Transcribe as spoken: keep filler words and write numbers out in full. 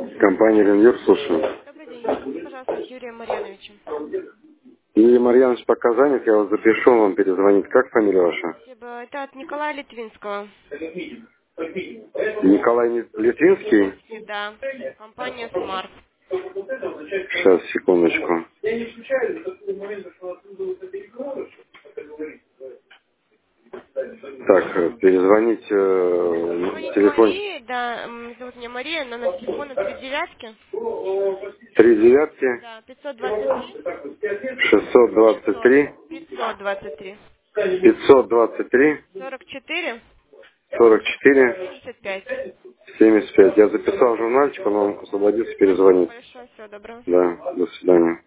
Компания Ленюр, слушаю. Добрый день. Соедините, пожалуйста, с Юрием Марьяновичем. Юрий Марьянович пока занят, я вас запишу, он вам перезвонит. Как фамилия ваша? Спасибо. Это от Николая Литвинского. Николай Ни- Литвинский? Литвинский, да. Компания Smart. Сейчас, секундочку. Так, э, перезвонить э, Звоните телефон Марии, да, м, зовут меня Мария, номер телефона три девятки. три девятки Да, пятьсот двадцать три. шестьсот двадцать Пятьсот. три Пятьсот двадцать три. пятьсот двадцать три Сорок четыре. сорок четыре Семьдесят пять. семьдесят пять. Я записал журнальчик, он вам освободится, Спасибо перезвонит. большое. Всего доброго. Да, до свидания.